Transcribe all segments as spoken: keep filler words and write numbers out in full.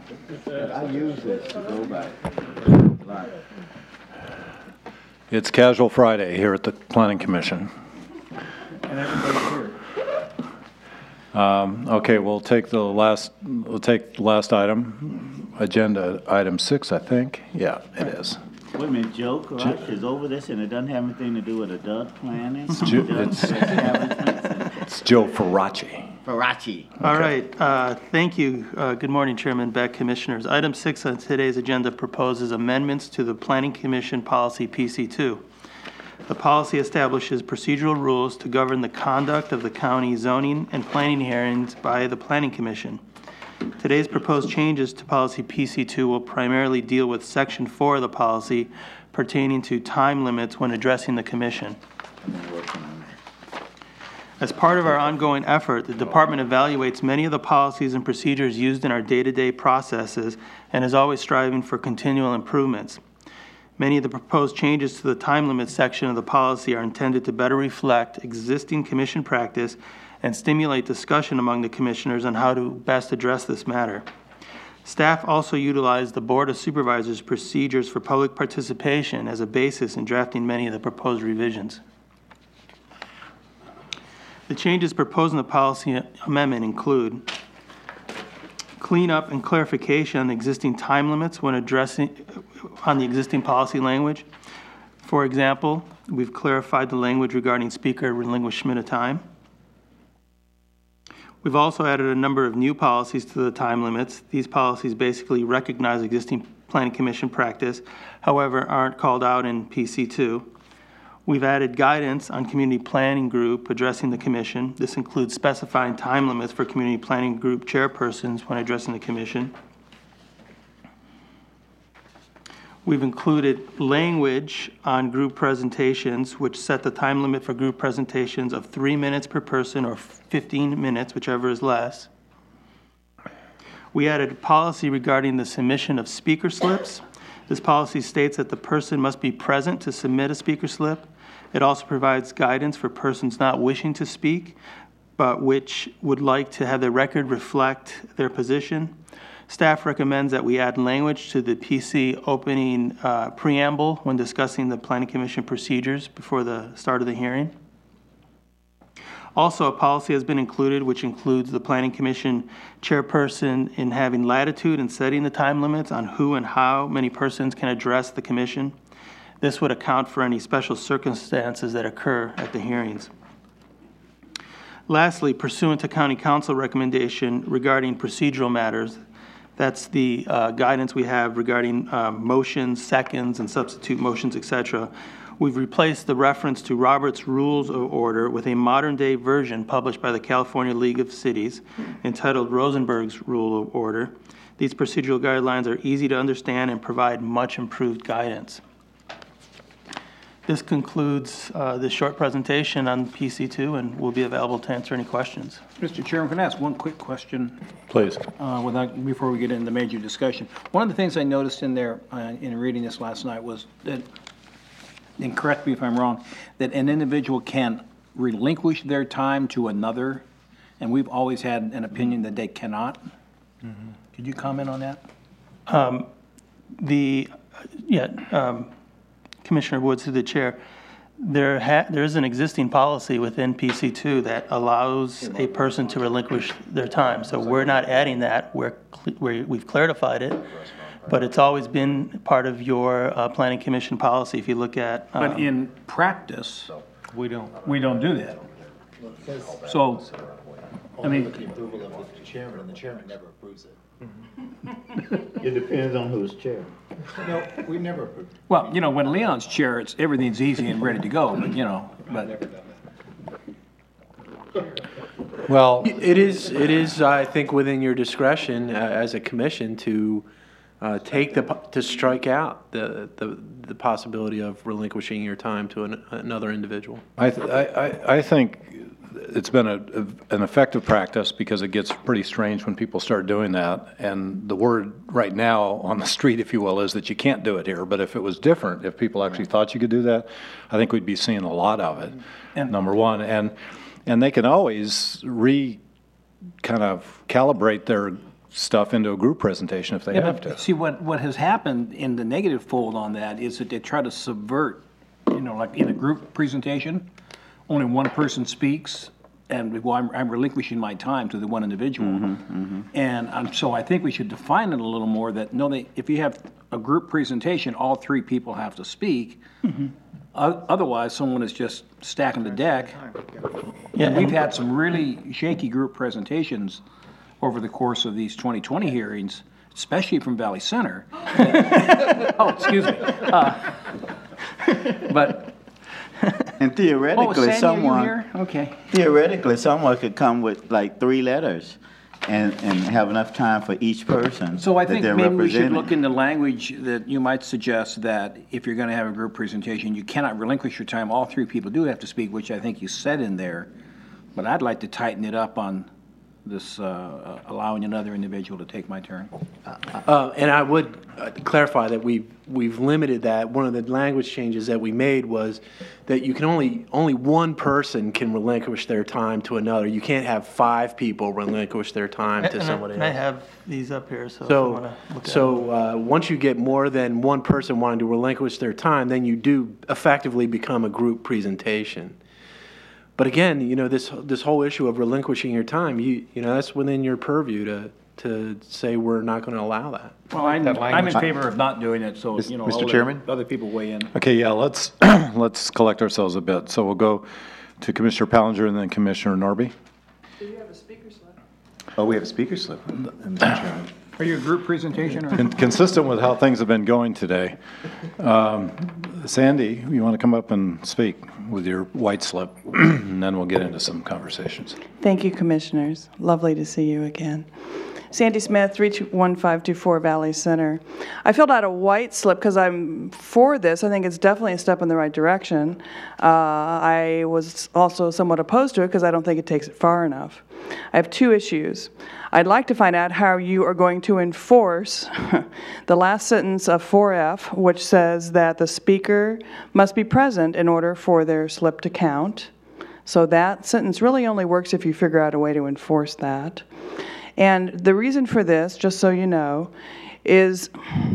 I use this to go by a lot. It's Casual Friday here at the Planning Commission. And everybody's here. Um, okay, we'll take the last. We'll take the last item, agenda item six, I think. Yeah, it is. Wait a minute, Joe Karash is over this, and it doesn't have anything to do with a Doug planning. It's, Joe, it's, it's Joe Faraci. Faraci. All right. Uh, thank you. Uh, good morning, Chairman Beck, Commissioners. Item six on today's agenda proposes amendments to the Planning Commission Policy P C two. The policy establishes procedural rules to govern the conduct of the county zoning and planning hearings by the Planning Commission. Today's proposed changes to Policy P C two will primarily deal with Section four of the policy pertaining to time limits when addressing the Commission. As part of our ongoing effort, the Department evaluates many of the policies and procedures used in our day-to-day processes and is always striving for continual improvements. Many of the proposed changes to the time limit section of the policy are intended to better reflect existing Commission practice and stimulate discussion among the Commissioners on how to best address this matter. Staff also utilized the Board of Supervisors procedures for public participation as a basis in drafting many of the proposed revisions. The changes proposed in the policy amendment include cleanup and clarification on the existing time limits when addressing on the existing policy language. For example, we've clarified the language regarding speaker relinquishment of time. We've also added a number of new policies to the time limits. These policies basically recognize existing Planning Commission practice, however, aren't called out in P C two. We've added guidance on community planning group addressing the Commission. This includes specifying time limits for community planning group chairpersons when addressing the Commission. We've included language on group presentations, which set the time limit for group presentations of three minutes per person or fifteen minutes, whichever is less. We added a policy regarding the submission of speaker slips. This policy states that the person must be present to submit a speaker slip. It also provides guidance for persons not wishing to speak, but which would like to have their record reflect their position. Staff recommends that we add language to the P C opening uh, preamble when discussing the Planning Commission procedures before the start of the hearing. Also, a policy has been included which includes the Planning Commission chairperson in having latitude in setting the time limits on who and how many persons can address the Commission. This would account for any special circumstances that occur at the hearings. Lastly, pursuant to County Council recommendation regarding procedural matters, that's the uh, guidance we have regarding um, motions, seconds, and substitute motions, et cetera. We've replaced the reference to Robert's Rules of Order with a modern-day version published by the California League of Cities entitled Rosenberg's Rule of Order. These procedural guidelines are easy to understand and provide much improved guidance. This concludes uh, this short presentation on P C two, and we'll be available to answer any questions. Mister Chairman, can I ask one quick question? Please. Uh, without, before we get into the major discussion. One of the things I noticed in there, uh, in reading this last night, was that, and correct me if I'm wrong, that an individual can relinquish their time to another, and we've always had an opinion that they cannot. Mm-hmm. Could you comment on that? Um, the, yeah, um, Commissioner Woods, through the chair, there, ha there is an existing policy within P C two that allows a person to relinquish their time. So we're not adding that. We're, we're, we've clarified it, but it's always been part of your uh, Planning Commission policy. If you look at, um, but in practice, we don't we don't do that. So, I mean, with the approval of the chairman, and the chairman never approves it. It depends on who's chair. No, we never approved it. well, you know, when Leon's chair, it's everything's easy and ready to go. But you know, but Well, it is, it is, I think, within your discretion uh, as a commission to uh, take the, to strike out the, the, the possibility of relinquishing your time to an, another individual. I, th I, I, I think it's been a, a, an effective practice because it gets pretty strange when people start doing that. And the word right now on the street, if you will, is that you can't do it here. But if it was different, if people actually thought you could do that, I think we'd be seeing a lot of it, And- number one. And, and they can always re kind of calibrate their stuff into a group presentation if they Yeah, have but to. see, what, what has happened in the negative fold on that is that they try to subvert, you know, like in a group presentation, only one person speaks, and well, I'm, I'm relinquishing my time to the one individual. And um, so I think we should define it a little more that, no, they, if you have a group presentation, all three people have to speak. O- Otherwise, someone is just stacking the deck. Yeah, And we've and- had some really shaky group presentations over the course of these twenty twenty hearings, especially from Valley Center. Oh, excuse me. Uh, But, And oh, theoretically, Sandy, are you someone, here? Okay. theoretically, someone could come with like three letters and, and have enough time for each person So I that think they're maybe we should representing. look into language that you might suggest that if you're going to have a group presentation, you cannot relinquish your time. All three people do have to speak, which I think you said in there. But I'd like to tighten it up on this, uh, allowing another individual to take my turn. Uh, And I would uh, clarify that we've, we've limited that. One of the language changes that we made was that you can only, only one person can relinquish their time to another. You can't have five people relinquish their time to And I- somebody and I else. have these up here, so if you want So, to look at them. so uh, once you get more than one person wanting to relinquish their time, then you do effectively become a group presentation. But again, you know, this, this whole issue of relinquishing your time, you, you know, that's within your purview to, to say we're not going to allow that. Well, I'm, I'm in favor of not doing it, so, you know, Mister I'll let Chairman? other people weigh in. Okay, yeah, let's, let's collect ourselves a bit. So we'll go to Commissioner Pallinger and then Commissioner Norby. Oh, we have a speaker slip, Mister Chairman. Are you a group presentation or? Con- Consistent with how things have been going today. Um, Sandy, you want to come up and speak with your white slip? And then we'll get into some conversations. Thank you, Commissioners. Lovely to see you again. Sandy Smith, three two one five two four Valley Center. I filled out a white slip because I'm for this. I think it's definitely a step in the right direction. Uh, I was also somewhat opposed to it because I don't think it takes it far enough. I have two issues. I'd like to find out how you are going to enforce the last sentence of four F, which says that the speaker must be present in order for their slip to count. So that sentence really only works if you figure out a way to enforce that. And the reason for this, just so you know, is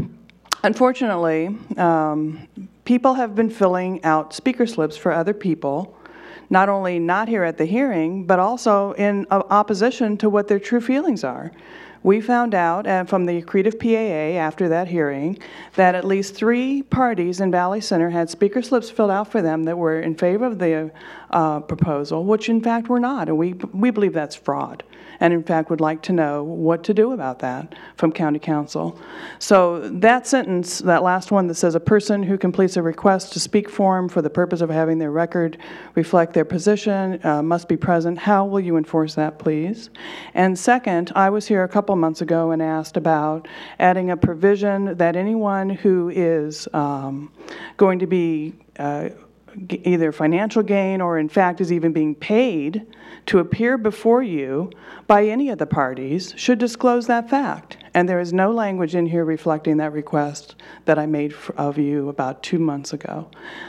unfortunately, um, people have been filling out speaker slips for other people, not only not here at the hearing, but also in uh, opposition to what their true feelings are. We found out uh, from the Accretive P A A after that hearing that at least three parties in Valley Center had speaker slips filled out for them that were in favor of the uh, proposal, which in fact were not, and we, we believe that's fraud. And in fact would like to know what to do about that from County Council. So that sentence, that last one that says a person who completes a request to speak form for the purpose of having their record reflect their position uh, must be present. How will you enforce that, please? And second, I was here a couple months ago and asked about adding a provision that anyone who is um, going to be uh, either financial gain or in fact is even being paid to appear before you by any of the parties should disclose that fact. And there is no language in here reflecting that request that I made of you about two months ago.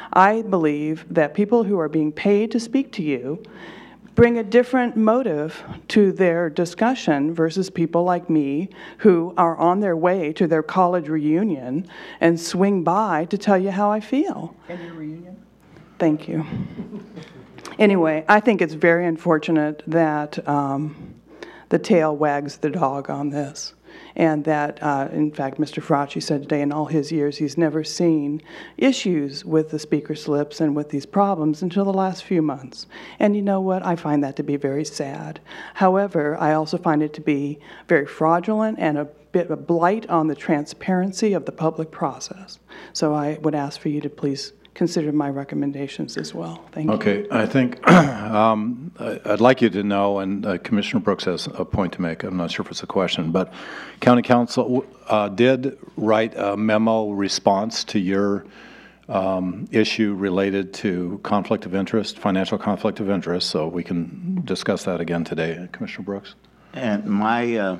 I believe that people who are being paid to speak to you bring a different motive to their discussion versus people like me who are on their way to their college reunion and swing by to tell you how I feel. And your reunion? Thank you. Anyway, I think it's very unfortunate that um, the tail wags the dog on this, and that, uh, in fact, Mister Faraci said today in all his years he's never seen issues with the speaker slips and with these problems until the last few months. And you know what? I find that to be very sad. However, I also find it to be very fraudulent and a bit of a blight on the transparency of the public process. So I would ask for you to please consider my recommendations as well. Thank you. Okay, I think um, I- I'd like you to know, and uh, Commissioner Brooks has a point to make. I'm not sure if it's a question, but County Council uh, did write a memo response to your um, issue related to conflict of interest, financial conflict of interest, so we can discuss that again today. Commissioner Brooks? And my, uh,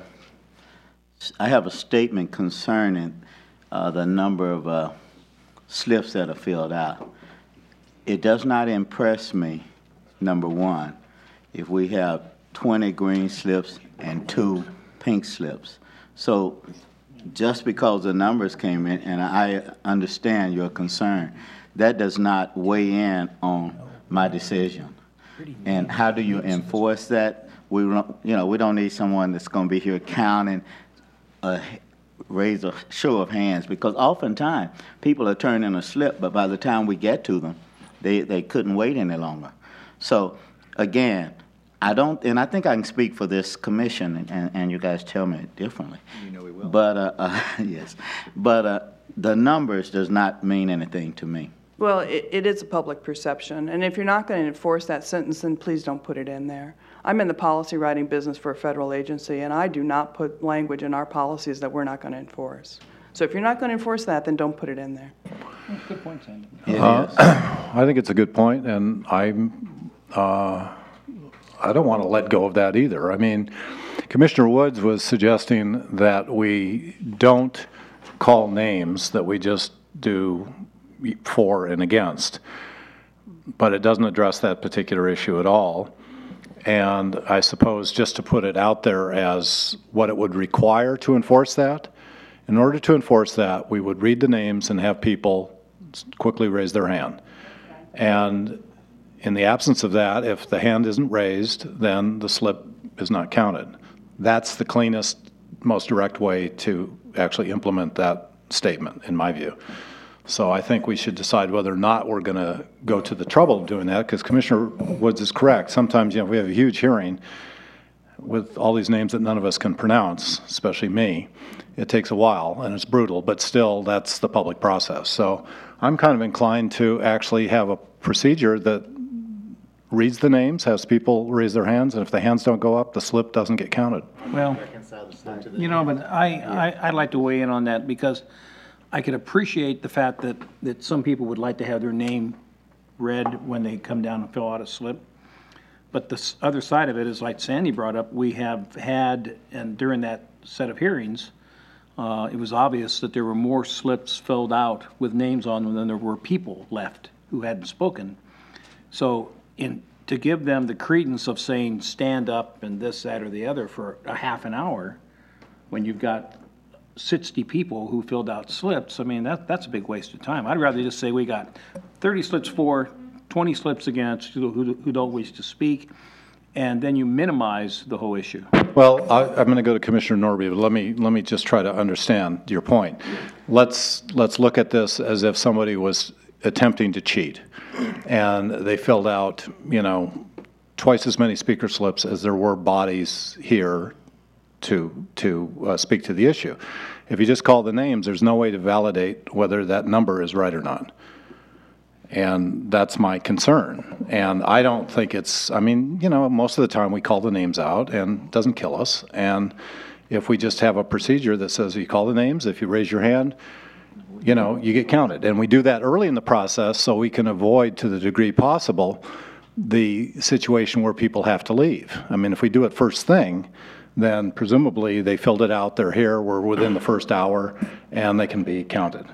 I have a statement concerning uh, the number of uh, slips that are filled out. It does not impress me, number one, if we have twenty green slips and two pink slips. So just because the numbers came in, and I understand your concern, that does not weigh in on my decision. And how do you enforce that? We don't, you know, we don't need someone that's going to be here counting, uh, raise a show of hands, because oftentimes people are turning a slip, but by the time we get to them, they, they couldn't wait any longer. So again, I don't, and I think I can speak for this commission, and, and, and you guys tell me differently. You know we will. But, uh, uh, yes, but uh, the numbers does not mean anything to me. Well, it, it is a public perception, and if you're not going to enforce that sentence, then please don't put it in there. I'm in the policy writing business for a federal agency, and I do not put language in our policies that we're not going to enforce. So if you're not going to enforce that, then don't put it in there. That's a good point, Sandy. It Uh, is. I think it's a good point, and I'm, uh, I don't want to let go of that either. I mean, Commissioner Woods was suggesting that we don't call names, that we just do for and against, but it doesn't address that particular issue at all. And I suppose just to put it out there as what it would require to enforce that, in order to enforce that, we would read the names and have people quickly raise their hand. And in the absence of that, if the hand isn't raised, then the slip is not counted. That's the cleanest, most direct way to actually implement that statement, in my view. So I think we should decide whether or not we're going to go to the trouble of doing that, because Commissioner Woods is correct. Sometimes, you know, we have a huge hearing with all these names that none of us can pronounce, especially me. It takes a while, and it's brutal, but still, that's the public process. So I'm kind of inclined to actually have a procedure that reads the names, has people raise their hands, and if the hands don't go up, the slip doesn't get counted. Well, you know, but I, I, I'd like to weigh in on that, because I could appreciate the fact that, that some people would like to have their name read when they come down and fill out a slip. But the s- other side of it is, like Sandy brought up, we have had, and during that set of hearings, uh, it was obvious that there were more slips filled out with names on them than there were people left who hadn't spoken. So in, to give them the credence of saying, stand up and this, that, or the other for a half an hour, when you've got sixty people who filled out slips, I mean, that, that's a big waste of time. I'd rather just say we got thirty slips for, twenty slips against, who, who who don't wish to speak, and then you minimize the whole issue. Well, I, I'm going to go to Commissioner Norby, but let me let me just try to understand your point. Let's let's look at this as if somebody was attempting to cheat, and they filled out, you know, twice as many speaker slips as there were bodies here to to uh, speak to the issue. If you just call the names, there's no way to validate whether that number is right or not. And that's my concern. And I don't think it's, I mean, you know, most of the time we call the names out and it doesn't kill us. And if we just have a procedure that says you call the names, if you raise your hand, you know, you get counted. And we do that early in the process so we can avoid, to the degree possible, the situation where people have to leave. I mean, if we do it first thing, then presumably they filled it out, they're here, we're within the first hour, and they can be counted.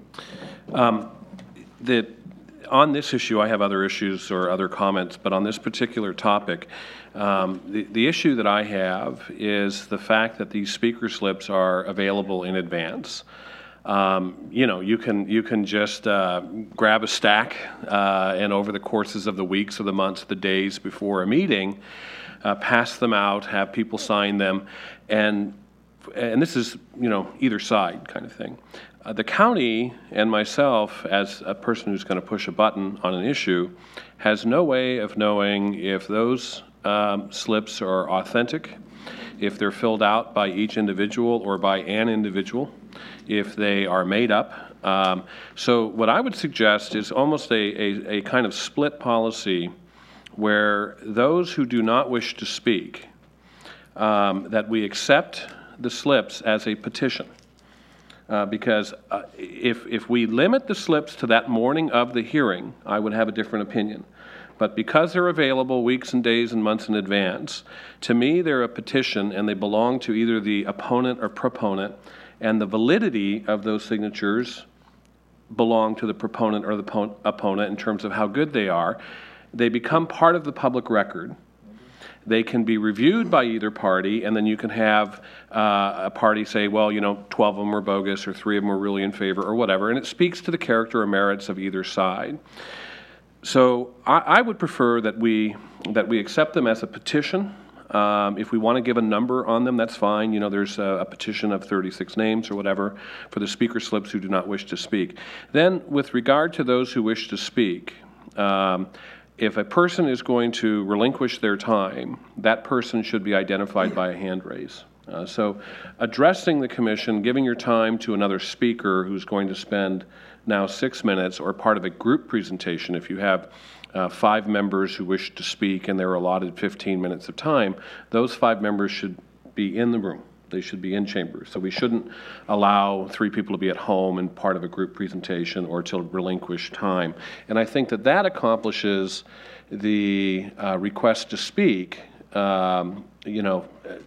Um, the, on this issue, I have other issues or other comments, but on this particular topic, um, the, the issue that I have is the fact that these speaker slips are available in advance. Um, you know, you can you can just uh, grab a stack, uh, and over the courses of the weeks or the months, the days before a meeting, uh, pass them out, have people sign them, and and this is, you know, either side kind of thing. Uh, the county and myself, as a person who's going to push a button on an issue, has no way of knowing if those um, slips are authentic, if they're filled out by each individual or by an individual, if they are made up. Um, so what I would suggest is almost a, a, a kind of split policy where those who do not wish to speak, um, that we accept the slips as a petition. Uh, because uh, if, if we limit the slips to that morning of the hearing, I would have a different opinion. But because they're available weeks and days and months in advance, to me they're a petition and they belong to either the opponent or proponent, and the validity of those signatures belong to the proponent or the po- opponent in terms of how good they are. They become part of the public record. They can be reviewed by either party, and then you can have uh, a party say, well, you know, twelve of them were bogus, or three of them were really in favor, or whatever, and it speaks to the character or merits of either side. So I, I would prefer that we that we accept them as a petition. Um, if we want to give a number on them, that's fine. You know, there's a, a petition of thirty-six names or whatever for the speaker slips who do not wish to speak. Then, with regard to those who wish to speak, um, if a person is going to relinquish their time, that person should be identified by a hand raise. Uh, so addressing the commission, giving your time to another speaker who's going to spend now six minutes or part of a group presentation, if you have uh, five members who wish to speak and they're allotted fifteen minutes of time, those five members should be in the room. They should be in chambers. So we shouldn't allow three people to be at home and part of a group presentation or to relinquish time. And I think that that accomplishes the uh, request to speak, um, you know,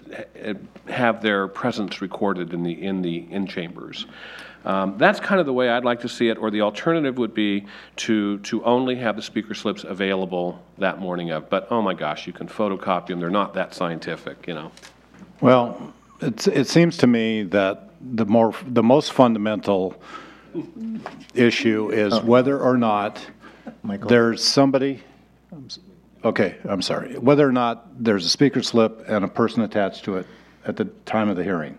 have their presence recorded in the in the in chambers. Um, that's kind of the way I'd like to see it, or the alternative would be to to only have the speaker slips available that morning of. But oh my gosh, you can photocopy them. They're not that scientific, you know. Well, it's, it seems to me that the more the most fundamental issue is whether or not Michael. there's somebody. Okay, I'm sorry. Whether or not there's a speaker slip and a person attached to it at the time of the hearing.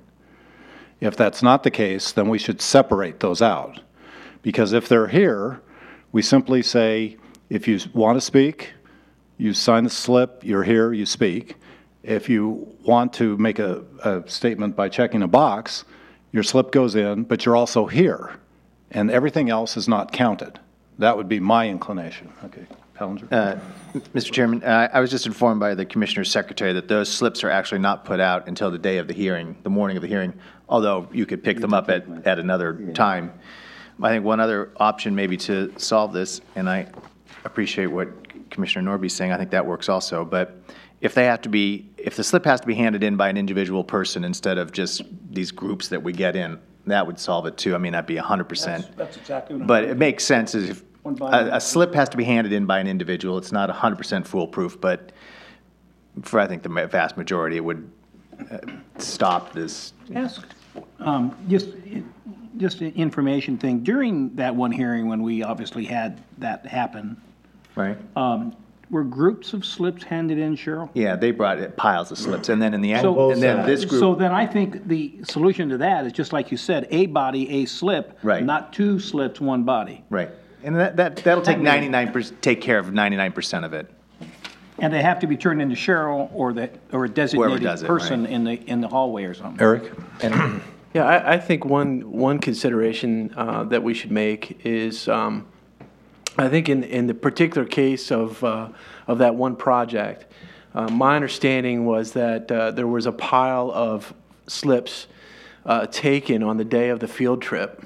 If that's not the case, then we should separate those out. Because if they're here, we simply say, if you want to speak, you sign the slip, you're here, you speak. If you want to make a, a statement by checking a box, your slip goes in, but you're also here. And everything else is not counted. That would be my inclination. Okay. Uh, Mister Chairman, uh, I was just informed by the Commissioner's Secretary that those slips are actually not put out until the day of the hearing, the morning of the hearing, although you could pick them up at, at another time. I think one other option maybe to solve this, and I appreciate what Commissioner Norby's saying, I think that works also, but if they have to be, if the slip has to be handed in by an individual person instead of just these groups that we get in, that would solve it too. I mean, that'd be one hundred percent. That's, that's exactly what I'm But it makes sense is if a, a slip has to be handed in by an individual. It's not one hundred percent foolproof, but for I think the vast majority, it would uh, stop this. Ask, um, just, just an information thing. During that one hearing when we obviously had that happen, Right. um, were groups of slips handed in, Cheryl? Yeah, they brought it, piles of slips, and then in the end, So, and then this so group. then I think the solution to that is just like you said, a body, a slip. Right. Not two slips, one body. Right. And that, that, that'll take ninety-nine percent, take care of ninety-nine percent of it. And they have to be turned into Cheryl or the, or a designated does it, person right. in the, in the hallway or something. Eric? Yeah, I, I think one, one consideration uh, that we should make is, um, I think in, in the particular case of, uh, of that one project, uh, my understanding was that uh, there was a pile of slips uh, taken on the day of the field trip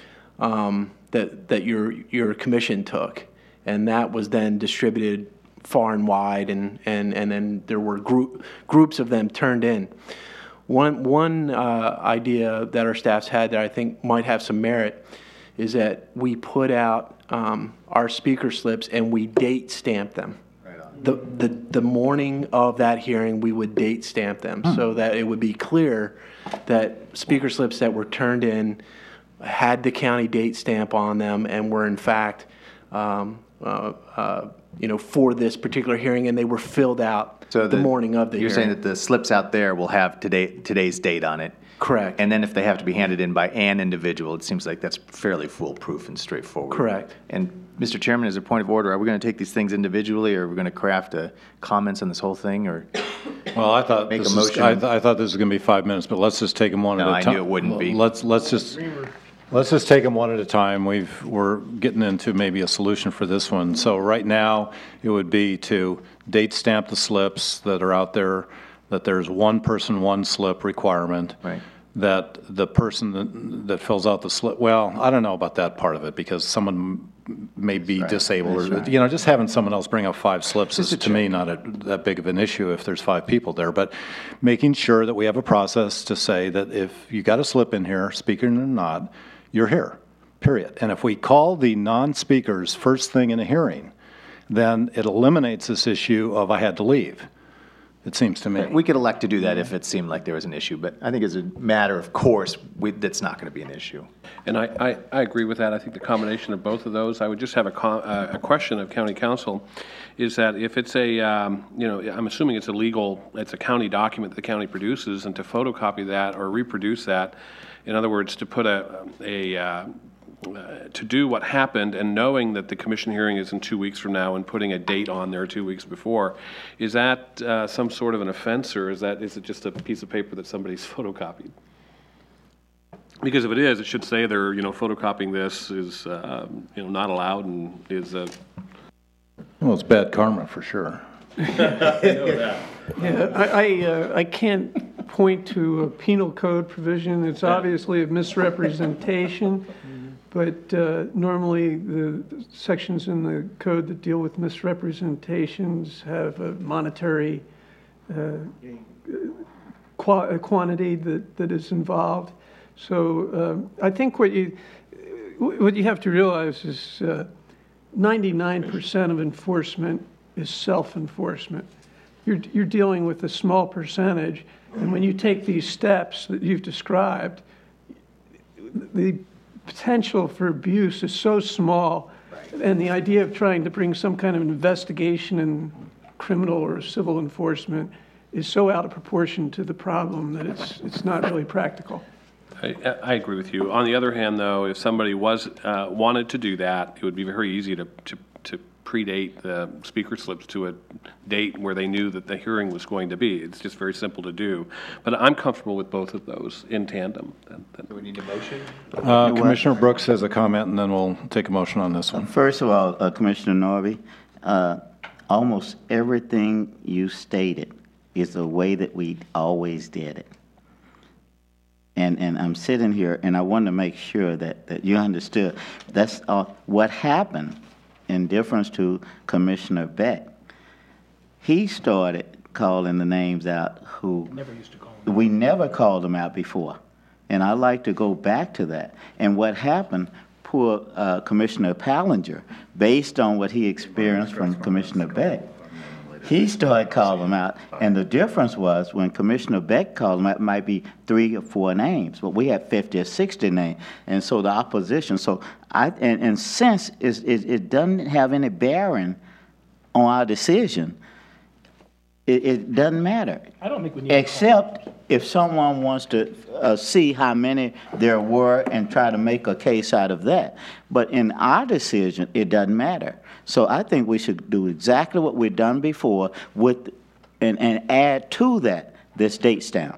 um, that, that your, your commission took, and that was then distributed far and wide, and, and, and then there were group, groups of them turned in. One, one uh, idea that our staff's had that I think might have some merit is that we put out um, our speaker slips and we date stamp them. Right on. The, the, the morning of that hearing, we would date stamp them hmm. so that it would be clear that speaker slips that were turned in had the county date stamp on them and were in fact um, uh, uh, you know, for this particular hearing, and they were filled out So the, the morning of the you're hearing. saying that the slips out there will have today, today's date on it? Correct. And then if they have to be handed in by an individual, it seems like that's fairly foolproof and straightforward. Correct. And Mister Chairman, as a point of order, are we going to take these things individually, or are we going to craft a comments on this whole thing, or? Well, I thought Make this a was, motion. I, th- I thought this was going to be five minutes, but let's just take them one No, at a I time. knew it wouldn't be. Let's let's just let's just take them one at a time. We've we're getting into maybe a solution for this one. So right now, it would be to date stamp the slips that are out there. That there's one person, one slip requirement. Right. That the person that, that fills out the slip, well, I don't know about that part of it, because someone may be disabled, or, you know, just having someone else bring up five slips is, to me, not a, that big of an issue if there's five people there. But making sure that we have a process to say that if you got a slip in here, speaker or not, you're here, period. And if we call the non-speakers first thing in a hearing, then it eliminates this issue of I had to leave. it seems to me. We could elect to do that if it seemed like there was an issue, but I think as a matter of course, we, that's not going to be an issue. And I, I, I agree with that. I think the combination of both of those, I would just have a, co- uh, a question of county council, is that if it's a, um, you know, I'm assuming it's a legal, it's a county document that the county produces, and to photocopy that or reproduce that, in other words, to put a, a uh, Uh, to do what happened and knowing that the commission hearing is in two weeks from now and putting a date on there two weeks before, is that uh, some sort of an offense, or is that is it just a piece of paper that somebody's photocopied? Because if it is, it should say they're, you know, photocopying this is, uh, you know, not allowed and is a... Well, it's bad karma for sure. Yeah, I, I, uh, I can't point to a penal code provision. It's obviously a misrepresentation, but uh, normally the sections in the code that deal with misrepresentations have a monetary uh, qua- a quantity that, that is involved. So um, I think what you what you have to realize is uh, ninety-nine percent of enforcement is self-enforcement. You're, you're dealing with a small percentage, and when you take these steps that you've described, the potential for abuse is so small, and the idea of trying to bring some kind of investigation in criminal or civil enforcement is so out of proportion to the problem that it's, it's not really practical. I, I agree with you. On the other hand, though, if somebody was, uh, wanted to do that, it would be very easy to, to, to predate the speaker slips to a date where they knew that the hearing was going to be. It's just very simple to do. But I'm comfortable with both of those in tandem. Do we need a motion? Uh, Commissioner Brooks has a comment, and then we'll take a motion on this one. First of all, uh, Commissioner Norby, uh, almost everything you stated is the way that we always did it. And, and I'm sitting here, and I wanted to make sure that, that you understood. That's uh, what happened in difference to Commissioner Beck. He started calling the names out who Never used to call them. we never called them out before. And I like to go back to that. And what happened, poor uh, Commissioner Pallinger, based on what he experienced from Commissioner Beck, he started calling them out, and the difference was when Commissioner Beck called them out, it might be three or four names, but we had fifty or sixty names, and so the opposition. So I and, and since it, it, it doesn't have any bearing on our decision, it, it doesn't matter. I don't think we need Except if someone wants to uh, see how many there were and try to make a case out of that. But in our decision, it doesn't matter. So I think we should do exactly what we've done before with, and, and add to that this date stamp.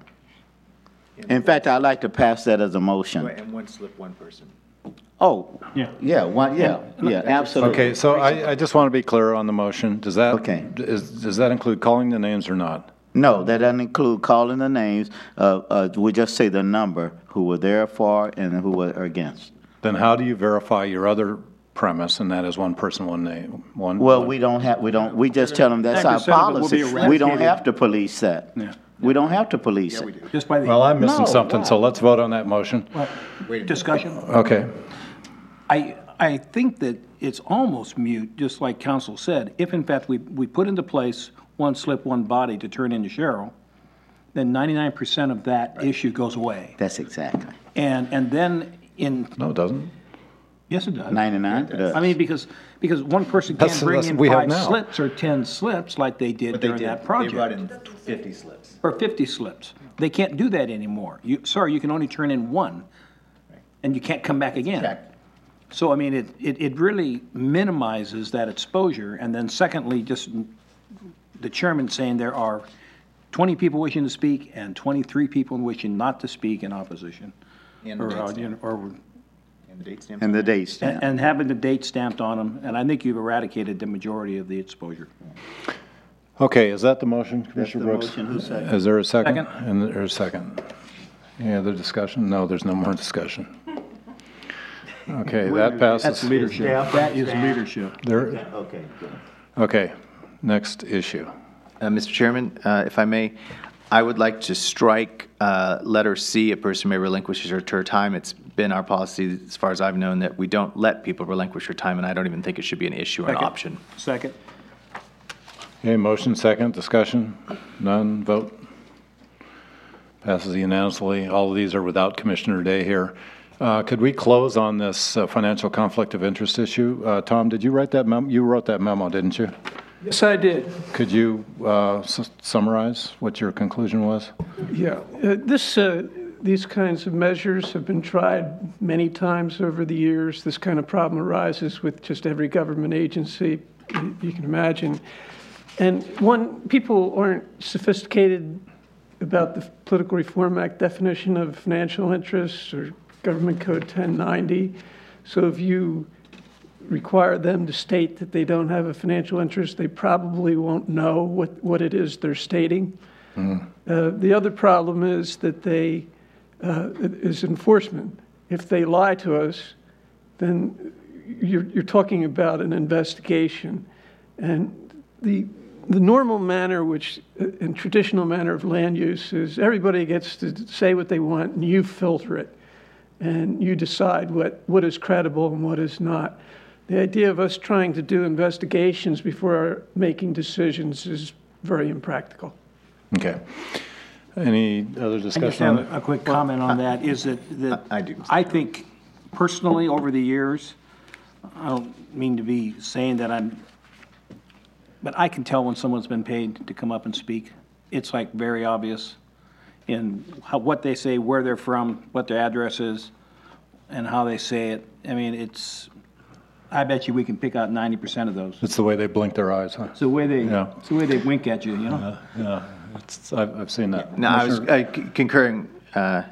In fact, I'd like to pass that as a motion. And one slip, one person. Oh, Yeah. yeah, one, yeah, yeah, absolutely. Okay, so I, I just want to be clear on the motion. Does that, Okay. is, does that include calling the names or not? No, that doesn't include calling the names. Uh, uh, we just say the number who were there for and who were against. Then how do you verify your other premise, and that is one person, one name, one? Well, one- we don't have, we don't, we just tell them that's our ninety percent of it will be policy. We don't eradicated. have to police that. Yeah. We don't have to police it. Just by the Well, I'm missing No, something, so let's vote on that motion. discussion. Okay. I, I think that it's almost mute, just like council said. If in fact we, we put into place one slip, one body to turn into Cheryl, then ninety-nine percent of that issue goes away. That's exactly. And, and then in, No, it doesn't. yes, it does. ninety-nine? It does. I mean, because, because one person That's- can't bring that's in what we have five now. slips or ten slips like they did But they during did. that They project. brought in fifty slips. Or fifty slips. They can't do that anymore. You, sorry, you can only turn in one, and you can't come back again. Correct. So, I mean, it, it, it really minimizes that exposure. And then secondly, just the chairman saying there are twenty people wishing to speak and twenty-three people wishing not to speak in opposition. And the Or, date uh, stamp. you know, or, And the date stamp. And the date and, stamp. and having the date stamped on them. And I think you've eradicated the majority of the exposure. Okay, is that the motion, That's the Commissioner Brooks? motion. Who seconded? Is there a second? Second. And there's a second. Any other discussion? No, there's no more discussion. Okay, that passes. leadership. That is leadership. There, Okay, good. okay, next issue. Uh, Mister Chairman, uh, if I may, I would like to strike uh, letter C, a person may relinquish his or her time. It's been our policy, as far as I've known, that we don't let people relinquish their time, and I don't even think it should be an issue or an Second. option. Second. Okay, motion second, discussion, none, vote. Passes unanimously. All of these are without Commissioner Day here. Uh, Could we close on this uh, financial conflict of interest issue? Uh, Tom, did you write that memo? You wrote that memo, didn't you? Yes, I did. Could you uh, s- summarize what your conclusion was? Yeah, uh, this, uh, these kinds of measures have been tried many times over the years. This kind of problem arises with just every government agency you you can imagine. And one, people aren't sophisticated about the Political Reform Act definition of financial interests or Government Code ten ninety. So if you require them to state that they don't have a financial interest, they probably won't know what, what it is they're stating. Mm. Uh, the other problem is that they, uh, is enforcement. If they lie to us, then you're, you're talking about an investigation. And the, the normal manner, which, uh, in traditional manner of land use, is everybody gets to say what they want and you filter it. And you decide what, what is credible and what is not. The idea of us trying to do investigations before making decisions is very impractical. Okay. Any other I just discussion on have it? a quick comment on that, is that, that I do. I think personally, over the years, I don't mean to be saying that I'm, but I can tell when someone's been paid to come up and speak. It's like very obvious in how, what they say, where they're from, what their address is, and how they say it. I mean, it's, I bet you we can pick out ninety percent of those. It's the way they blink their eyes, huh? It's the way they, Yeah. it's the way they wink at you, you know? Uh, Yeah, it's, I've, I've seen that. No, I was Commissioner- uh, c- concurring. Uh,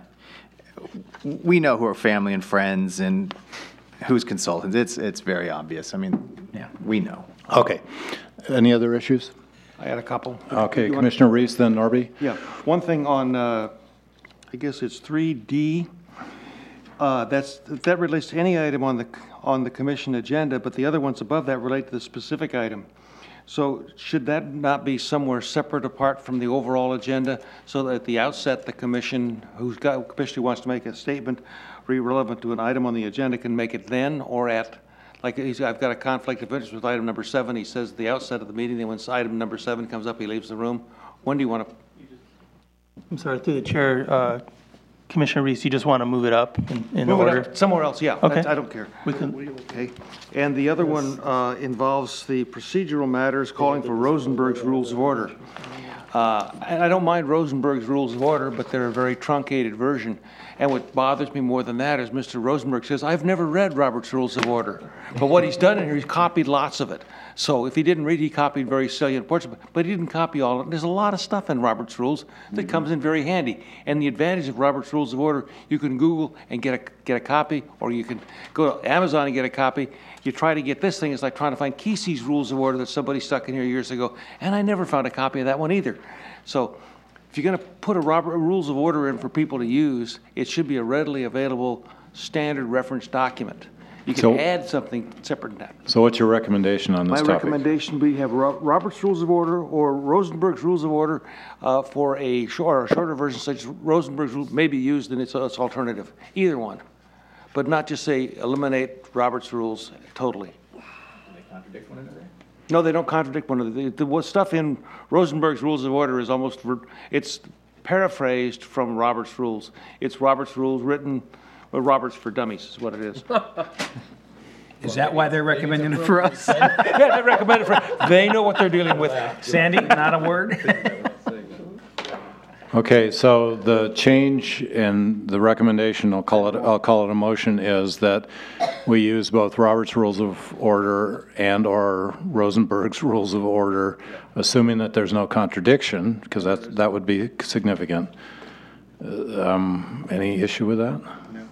we know who are family and friends and who's consultants. It's it's very obvious. I mean, Yeah. we know. Okay. Any other issues? I had a couple. Okay, You want- Commissioner Reese, then Norby? Yeah, one thing on, uh, I guess it's three D, uh, that's, that relates to any item on the, on the commission agenda, but the other ones above that relate to the specific item. So should that not be somewhere separate apart from the overall agenda, so that at the outset, the commission, who's got, commissioner who wants to make a statement re- relevant to an item on the agenda can make it then, or at, like, he's, I've got a conflict of interest with item number seven, he says at the outset of the meeting, then when item number seven comes up, he leaves the room. When do you want to? I'm sorry, through the chair, uh, Commissioner Reese, you just want to move it up in, in Move it order? up somewhere else, yeah. Okay. That's- I don't care. We can- Okay. And the other one uh, involves the procedural matters calling for Rosenberg's Rules of Order. Uh, And I don't mind Rosenberg's Rules of Order, but they're a very truncated version. And what bothers me more than that is Mister Rosenberg says, I've never read Robert's Rules of Order. But what he's done in here, he's copied lots of it. So if he didn't read, he copied very salient parts of it, but he didn't copy all of it. There's a lot of stuff in Robert's Rules that comes in very handy. And the advantage of Robert's Rules of Order, you can Google and get a, get a copy, or you can go to Amazon and get a copy. You try to get this thing, it's like trying to find Kesey's Rules of Order that somebody stuck in here years ago, and I never found a copy of that one either. So if you're going to put a Robert Rules of Order in for people to use, it should be a readily available standard reference document. You So- can add something separate than that. So what's your recommendation on My this topic? recommendation, we have Ro- Robert's Rules of Order or Rosenberg's Rules of Order uh, for a short, a shorter version such as Rosenberg's Rule may be used in its, its alternative, either one. But not just say eliminate Robert's Rules totally. Do they contradict one another? No, they don't contradict one another. The, the what stuff in Rosenberg's Rules of Order is almost, ver- it's paraphrased from Robert's Rules. It's Robert's Rules written, well, Robert's for Dummies is what it is. Is that why they're recommending it for us? Yeah, they recommend it for, they know what they're dealing with. Sandy, not a word? Okay, so the change in the recommendation, I'll call it, I'll call it a motion, is that we use both Robert's Rules of Order and/or Rosenberg's Rules of Order, assuming that there's no contradiction, because that, that would be significant. Uh, Um, any issue with that?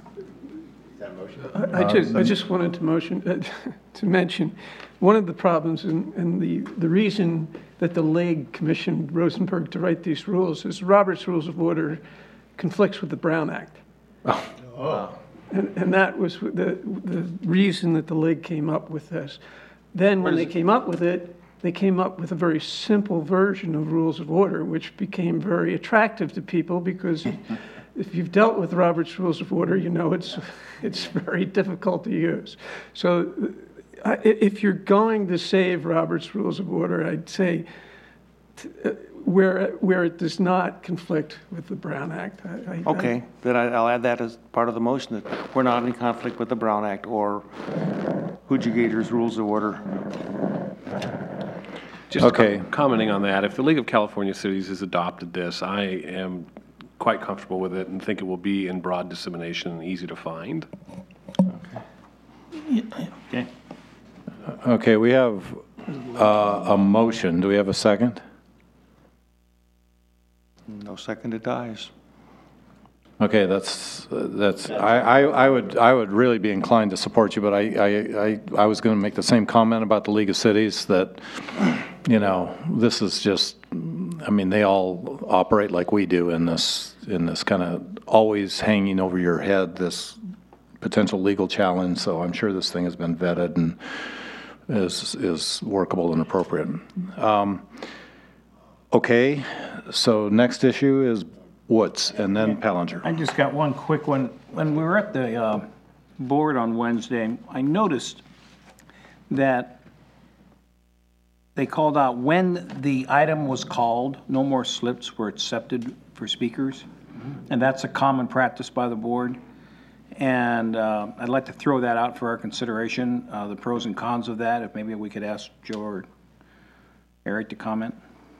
I I just, I just wanted to motion, uh, to mention, one of the problems and, and the, the reason that the League commissioned Rosenberg to write these rules is Robert's Rules of Order conflicts with the Brown Act. Oh. And, and that was the, the reason that the League came up with this. Then when they came up with it, they came up with a very simple version of Rules of Order, which became very attractive to people because if you've dealt with Robert's Rules of Order, you know it's, it's very difficult to use. So I- if you're going to save Robert's Rules of Order, I'd say uh, where, where it does not conflict with the Brown Act. I- I- Okay, then I- I'll add that as part of the motion, that we're not in conflict with the Brown Act or Hoogie-Gator's Rules of Order. Just Okay. com- commenting on that, if the League of California Cities has adopted this, I am quite comfortable with it and think it will be in broad dissemination and easy to find. Okay. Okay, we have uh, a motion. Do we have a second? No second, it dies. Okay, that's, that's, I, I, I would, I would really be inclined to support you, but I, I, I, I was going to make the same comment about the League of Cities, that, you know, this is just, I mean, they all operate like we do in this, in this kind of always hanging over your head, this potential legal challenge, so I'm sure this thing has been vetted and is, is workable and appropriate. Um, Okay, so next issue is Woods, and then Pellinger. I just got one quick one. When we were at the uh, board on Wednesday, I noticed that they called out when the item was called, no more slips were accepted for speakers. And that's a common practice by the board. And uh, I'd like to throw that out for our consideration, uh, the pros and cons of that, if maybe we could ask Joe or Eric to comment.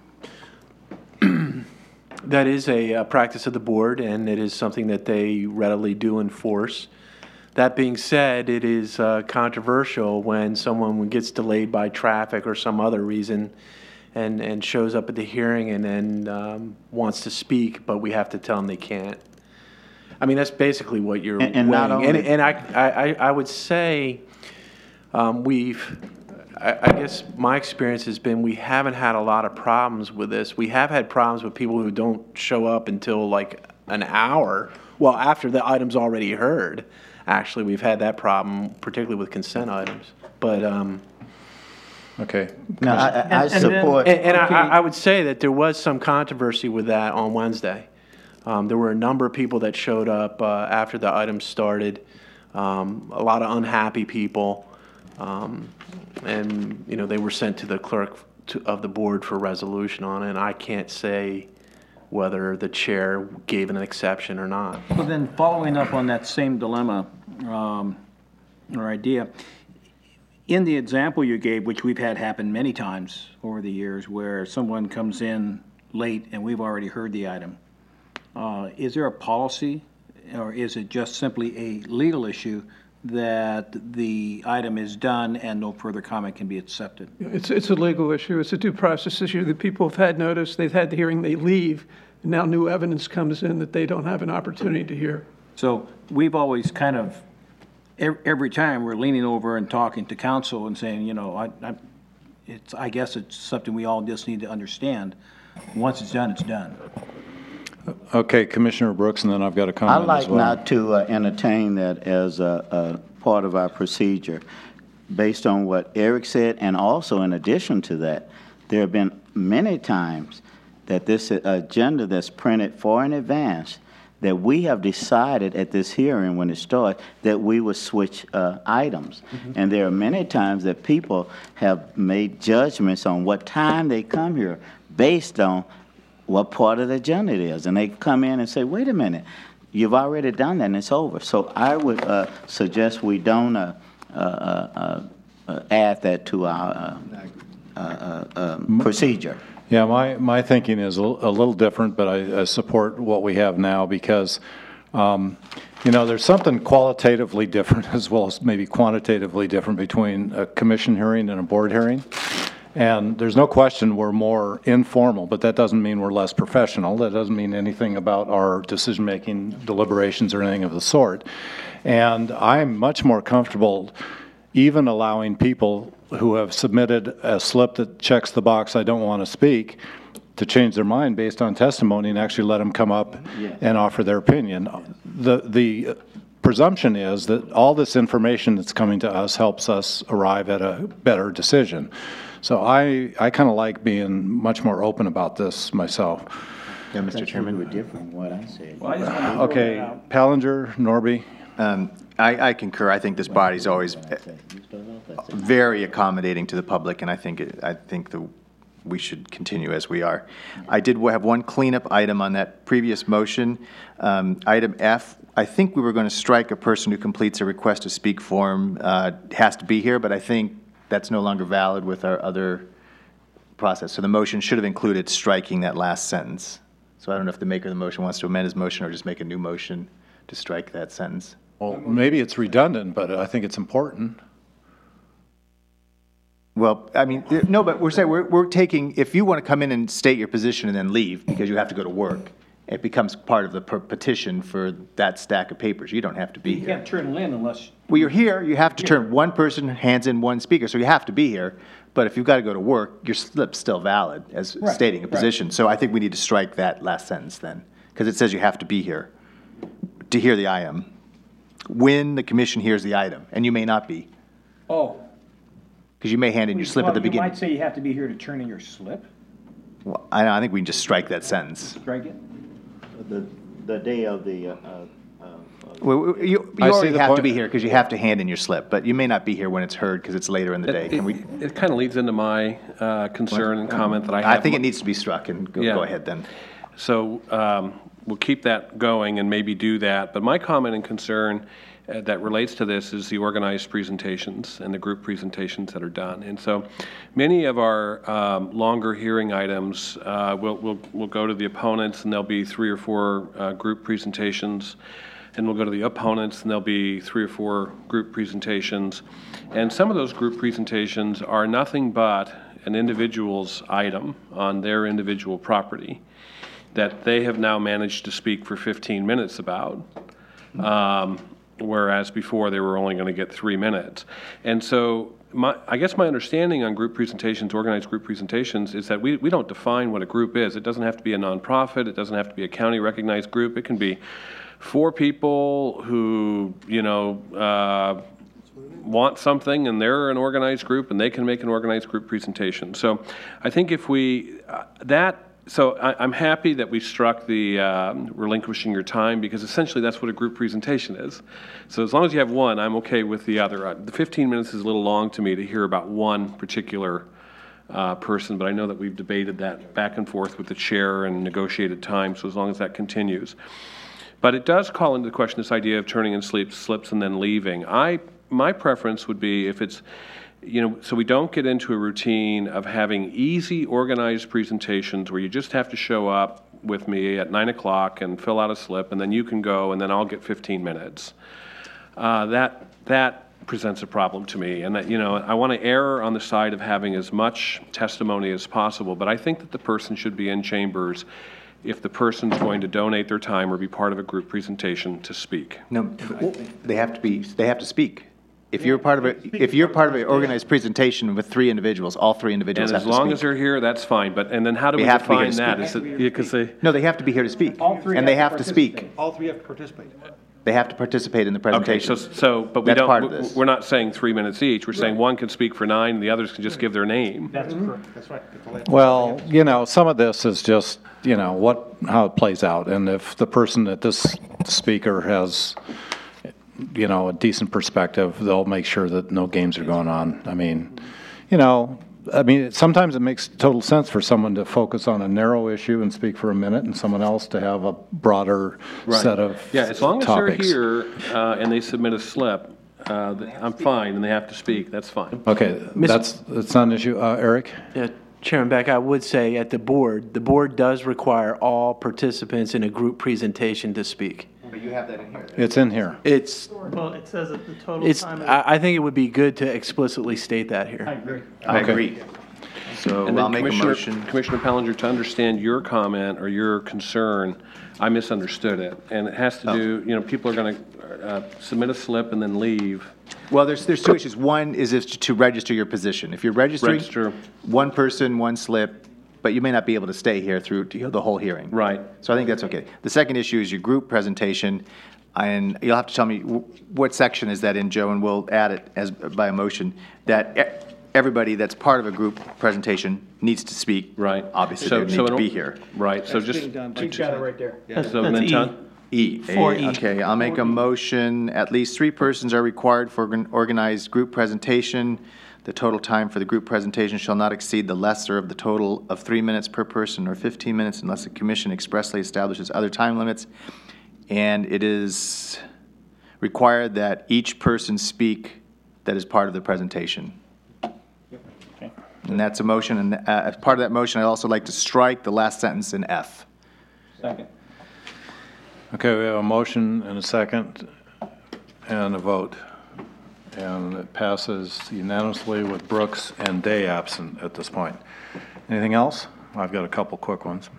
That is a uh, practice of the board, and it is something that they readily do enforce. That being said, it is uh, controversial when someone gets delayed by traffic or some other reason and, and shows up at the hearing and then um, wants to speak, but we have to tell them they can't. I mean, that's basically what you're And- and not weighing. And, only- and I, I, I would say um, we've, I, I guess my experience has been we haven't had a lot of problems with this. We have had problems with people who don't show up until like an hour, well, after the item's already heard. Actually, we've had that problem, particularly with consent items. But, um, Okay. No, I, I- I And- and then- support, and, and Okay. I, I would say that there was some controversy with that on Wednesday. Um, there were a number of people that showed up uh, after the item started, um, a lot of unhappy people. Um, and, you know, they were sent to the clerk to, of the board for resolution on it. And I can't say whether the chair gave an exception or not. Well, then, following up on that same dilemma um, or idea, in the example you gave, which we've had happen many times over the years, where someone comes in late and we've already heard the item, uh, is there a policy, or is it just simply a legal issue that the item is done and no further comment can be accepted? It's, it's a legal issue. It's a due process issue. The people have had notice, they've had the hearing, they leave, and now new evidence comes in that they don't have an opportunity to hear. So we've always kind of, ev- every time we're leaning over and talking to council and saying, you know, I, I, it's, I guess it's something we all just need to understand. Once it's done, it's done. Okay, Commissioner Brooks, and then I've got a I comment as like well. not to uh, entertain that as a, a part of our procedure. Based on what Eric said, and also in addition to that, there have been many times that this agenda that's printed far in advance, that we have decided at this hearing when it starts that we would switch uh, items. And there are many times that people have made judgments on what time they come here based on what part of the agenda it is. And they come in and say, wait a minute, you've already done that and it's over. So I would uh, suggest we don't uh, uh, uh, uh, add that to our uh, uh, uh, um, procedure. Yeah, my, my thinking is a, a little different, but I, I support what we have now because, um, you know, there's something qualitatively different as well as maybe quantitatively different between a commission hearing and a board hearing. And there's no question we're more informal, but that doesn't mean we're less professional. That doesn't mean anything about our decision-making deliberations or anything of the sort. And I'm much more comfortable even allowing people who have submitted a slip that checks the box, I don't want to speak, to change their mind based on testimony and actually let them come up and offer their opinion. The, the presumption is that all this information that's coming to us helps us arrive at a better decision. So I, I kind of like being much more open about this myself. Yeah, Mister Chairman. We're different from what I said. Okay, Pellinger, Norby. Um, I, I concur. I think this body's always very accommodating to the public, and I think it, I think the we should continue as we are. I did have one cleanup item on that previous motion. Um, Item F, I think we were going to strike a person who completes a request to speak form uh, has to be here, but I think that's no longer valid with our other process. So the motion should have included striking that last sentence. So I don't know if the maker of the motion wants to amend his motion or just make a new motion to strike that sentence. Well, maybe it's redundant, but I think it's important. Well, I mean, no, but we're saying, we're, we're taking, if you want to come in and state your position and then leave because you have to go to work, it becomes part of the per- petition for that stack of papers. You don't have to be You here. can't turn it in unless, Well, you're here, you have to turn, one person hands in one speaker, so you have to be here. But if you've got to go to work, your slip's still valid as Right, stating a right. position. So I think we need to strike that last sentence then, because it says you have to be here to hear the item. When the commission hears the item, and you may not be, oh. because you may hand in your slip Well, at the You beginning. might say you have to be here to turn in your slip, Well, I, I think we can just strike that sentence. strike it. The, the day of the, uh, uh, Well, you, you I see already the have to point. be here because you have to hand in your slip, but you may not be here when it's heard because it's later in the day. It, Can we? it kind of leads into my uh, concern and comment that I have. I think it needs to be struck, and go, Yeah. go ahead then. So um, we'll keep that going and maybe do that. But my comment and concern uh, that relates to this is the organized presentations and the group presentations that are done. And so many of our um, longer hearing items uh, will will will go to the opponents, and there'll be three or four uh, group presentations. And we'll go to the opponents, and there'll be three or four group presentations. And some of those group presentations are nothing but an individual's item on their individual property that they have now managed to speak for fifteen minutes about, um, whereas before they were only going to get three minutes. And so my, I guess my understanding on group presentations, organized group presentations, is that we, we don't define what a group is. It doesn't have to be a nonprofit. It doesn't have to be a county-recognized group. It can be four people who, you know, uh, want something and they're an organized group and they can make an organized group presentation. So I think if we, uh, that, so I, I'm happy that we struck the um, relinquishing your time, because essentially that's what a group presentation is. So as long as you have one, I'm okay with the other. Uh, the fifteen minutes is a little long to me to hear about one particular uh, person, but I know that we've debated that back and forth with the chair and negotiated time, so as long as that continues. But it does call into question this idea of turning in sleep slips and then leaving. I, my preference would be if it's, you know, so we don't get into a routine of having easy, organized presentations where you just have to show up with me at nine o'clock and fill out a slip, and then you can go, and then I'll get fifteen minutes. Uh, that that presents a problem to me, and that, you know, I want to err on the side of having as much testimony as possible, but I think that the person should be in chambers if the person's going to donate their time or be part of a group presentation to speak. No, they have to be. They have to speak. If you're part of a, if you're part of an organized presentation with three individuals, all three individuals And have as to long speak. as they're here, that's fine, but, and then how do They we have to be here define to that? speak. Is it, because they, No, they have to be here to speak. All three and they have have to to speak. participate. All three have to participate. They have to participate in the okay, presentation. so, so, but we That's part of don't, this. we're not saying three minutes each, we're saying one can speak for nine, and the others can just give their name. That's correct. That's right. Well, you know, some of this is just, you know, what, how it plays out. And if the person that this speaker has, you know, a decent perspective, they'll make sure that no games are going on. I mean, you know, I mean, sometimes it makes total sense for someone to focus on a narrow issue and speak for a minute, and someone else to have a broader set of Yeah, as long as topics. they're here uh, and they submit a slip, uh, th- I'm fine, and they have to speak, that's fine. Okay, that's, that's not an issue. Uh, Eric? Yeah, Chairman Beck, I would say at the board, the board does require all participants in a group presentation to speak. But you have that in here. It's in here. It's, Well, it says that the total it's, time. I, I think it would be good to explicitly state that here. I agree. I Okay. agree. So And I'll then make a Commissioner, motion. Commissioner Pellinger, to understand your comment or your concern, I misunderstood it. And it has Oh. to do, you know, people are going to submit a slip and then leave. Well, there's, there's two issues. One is if to register your position. If you're registering, Register. one person, one slip, but you may not be able to stay here through to the whole hearing. Right. So I think that's okay. The second issue is your group presentation, and you'll have to tell me wh- what section is that in, Joe, and we'll add it as, by a motion, that e- everybody that's part of a group presentation needs to speak. Right. Obviously, So- they so need to in- be here. Right, so just, being done by to- He's got it right there. That's so that's then E. tell, E. four E. Okay, I'll make a motion, at least three persons are required for an organized group presentation. The total time for the group presentation shall not exceed the lesser of the total of three minutes per person or fifteen minutes unless the commission expressly establishes other time limits. And it is required that each person speak that is part of the presentation. And that's a motion, and uh, as part of that motion, I'd also like to strike the last sentence in F. Second. Okay, we have a motion and a second and a vote. And it passes unanimously with Brooks and Day absent at this point. Anything else? I've got a couple quick ones.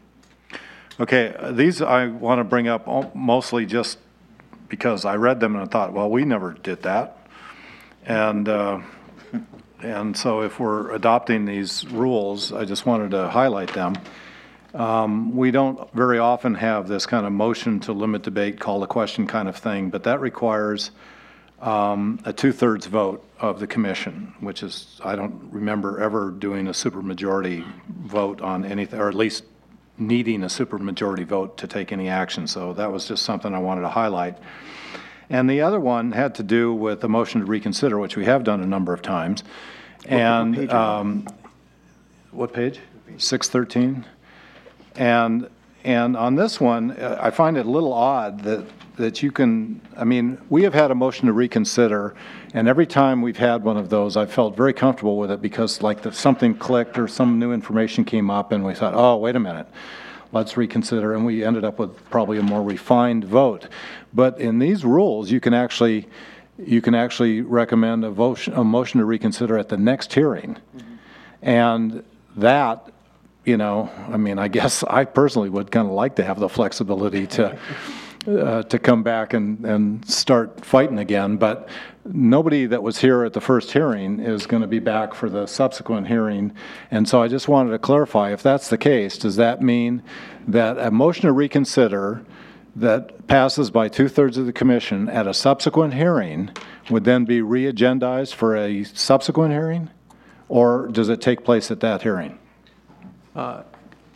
Okay, uh, these I want to bring up al- mostly just because I read them and I thought, well, we never did that. And, uh, and so if we're adopting these rules, I just wanted to highlight them. Um, we don't very often have this kind of motion to limit debate, call the question kind of thing, but that requires um, a two-thirds vote of the commission, which is, I don't remember ever doing a supermajority vote on anything, or at least needing a supermajority vote to take any action. So that was just something I wanted to highlight. And the other one had to do with a motion to reconsider, which we have done a number of times. And um, what page? six thirteen. And and on this one, uh, I find it a little odd that that you can, I mean, we have had a motion to reconsider, and every time we've had one of those, I felt very comfortable with it because like the, something clicked or some new information came up and we thought, oh, wait a minute, let's reconsider, and we ended up with probably a more refined vote. But in these rules, you can actually, you can actually recommend a, vote, a motion to reconsider at the next hearing. Mm-hmm. And that, you know, I mean, I guess I personally would kind of like to have the flexibility to uh, to come back and, and start fighting again, but nobody that was here at the first hearing is going to be back for the subsequent hearing. And so I just wanted to clarify, if that's the case, does that mean that a motion to reconsider that passes by two-thirds of the commission at a subsequent hearing would then be re-agendized for a subsequent hearing? Or does it take place at that hearing? Uh,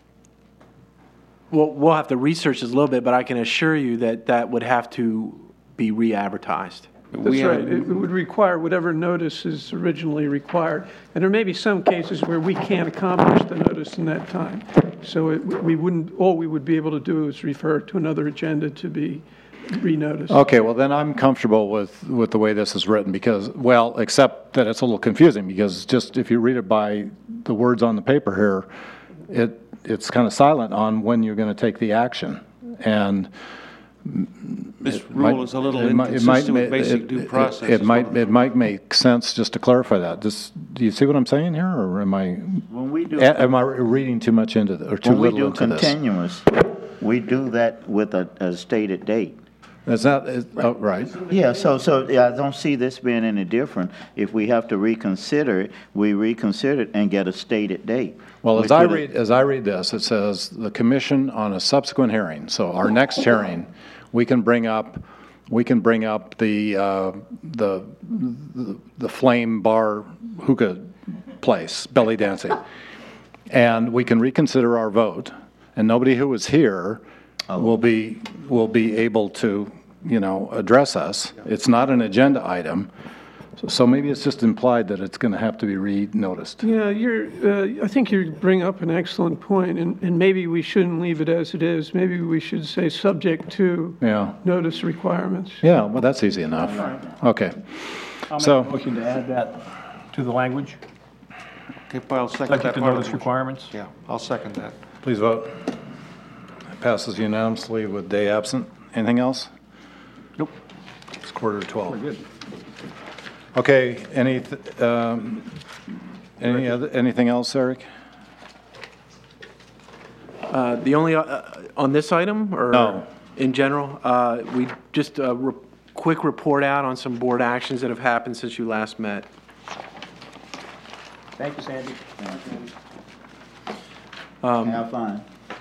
Well, we'll have to research this a little bit, but I can assure you that that would have to be re-advertised. That's right. It would require whatever notice is originally required. And there may be some cases where we can't accomplish the notice in that time. So it, we wouldn't, all we would be able to do is refer to another agenda to be re-noticed. Okay, well then I'm comfortable with, with the way this is written because, well, except that it's a little confusing because just if you read it by the words on the paper here, it it's kind of silent on when you're going to take the action. And This it rule might- is a little it might- it might inconsistent with ma- basic it- due it- process. It is might, what it might make sense just to clarify that. This, do you see what I'm saying here, or am I, When we do, a- am I reading too much into, the- or too when we little do into this? continuous, we do that with a, a stated date. That's not, is- oh, right. Yeah, so, so, yeah, I don't see this being any different. If we have to reconsider it, we reconsider it and get a stated date. Well, as Which I would- read, as I read this, it says, the commission on a subsequent hearing, so our next hearing, we can bring up, we can bring up the, uh, the, the- the Flame Bar hookah place, belly dancing. And we can reconsider our vote, and nobody who was here will be, will be able to, you know, address us. It's not an agenda item, so- so maybe it's just implied that it's going to have to be re-noticed. Yeah, you're, uh, I think you bring up an excellent point, and, and maybe we shouldn't leave it as it is. Maybe we should say subject to Yeah. notice requirements. Yeah, well, that's easy enough. Okay. I'll make So- a motion to add that to the language, Okay, but I'll second subject that to part of notice the motion. requirements. Yeah, I'll second that. Please vote. It passes unanimously with Day absent. Anything else? Nope. It's quarter to twelve. Good. Okay, any, th- um, any other, anything else, Eric? Uh, The only, uh, on this item, or? No. In general, uh, we just a re- quick report out on some board actions that have happened since you last met. Thank you, Sandy. Have fun.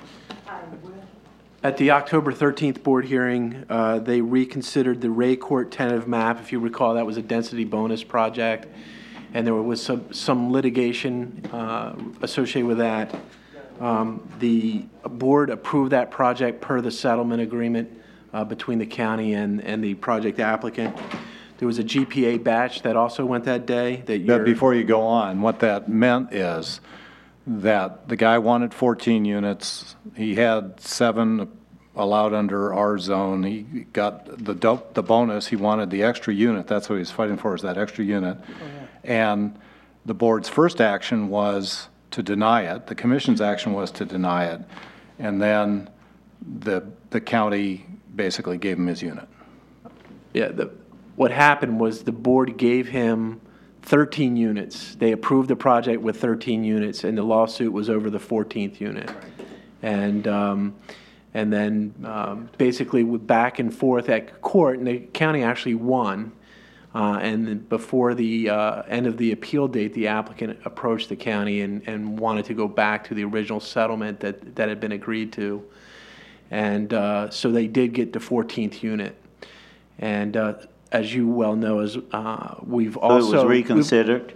At the October thirteenth board hearing, uh, they reconsidered the Ray Court tentative map. If you recall, that was a density bonus project, and there was some, some litigation uh, associated with that. Um, The board approved that project per the settlement agreement uh, between the county and, and the project applicant. There was a G P A batch that also went that day that you're. But before you go on, what that meant is that the guy wanted fourteen units. He had seven allowed under our zone. He got the do- the bonus. He wanted the extra unit. That's what he was fighting for, is that extra unit. Oh, yeah. And the board's first action was to deny it. The commission's action was to deny it. And then the the county basically gave him his unit. Yeah, the, what happened was the board gave him thirteen units. They approved the project with thirteen units, and the lawsuit was over the fourteenth unit. Right. And um, and then um, basically with back and forth at court, and the county actually won. Uh, and then before the uh, end of the appeal date, the applicant approached the county and, and wanted to go back to the original settlement that, that had been agreed to. And uh, so they did get the fourteenth unit. And uh, as you well know, as uh, we've So also... it was reconsidered?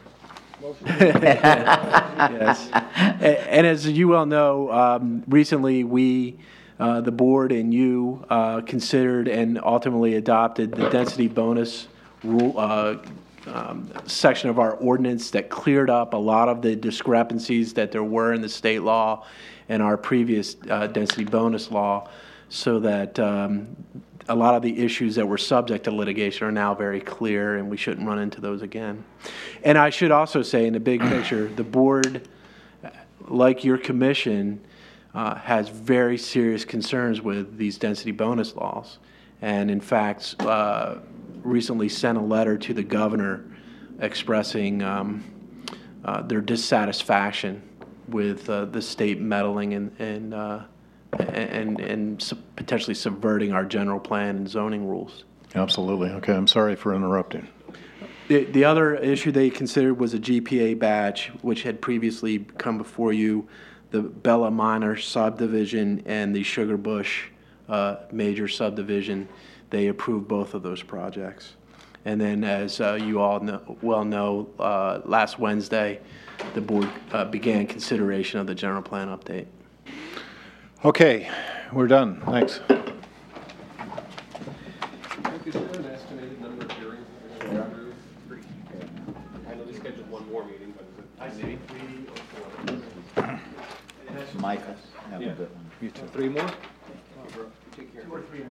Yes. And, and as you well know, um, recently we, uh, the board and you, uh, considered and ultimately adopted the density bonus rule, uh, um, section of our ordinance that cleared up a lot of the discrepancies that there were in the state law and our previous uh, density bonus law, so that um, a lot of the issues that were subject to litigation are now very clear, and we shouldn't run into those again. And I should also say, in the big picture, the board, like your commission, uh, has very serious concerns with these density bonus laws. And in fact, uh, recently sent a letter to the governor expressing um, uh, their dissatisfaction with uh, the state meddling and, and uh, and, and sub- potentially subverting our general plan and zoning rules. Absolutely. Okay, I'm sorry for interrupting. The, the other issue they considered was a G P A batch, which had previously come before you, the Bella Minor subdivision and the Sugar Bush uh, major subdivision. They approved both of those projects. And then, as uh, you all know, well know, uh, last Wednesday, the board uh, began consideration of the general plan update. Okay, we're done. Thanks. Is there an estimated number of hearings? I know they scheduled one more meeting, but is it? I see. Michael, have a good one. You too. Three more? Two or three.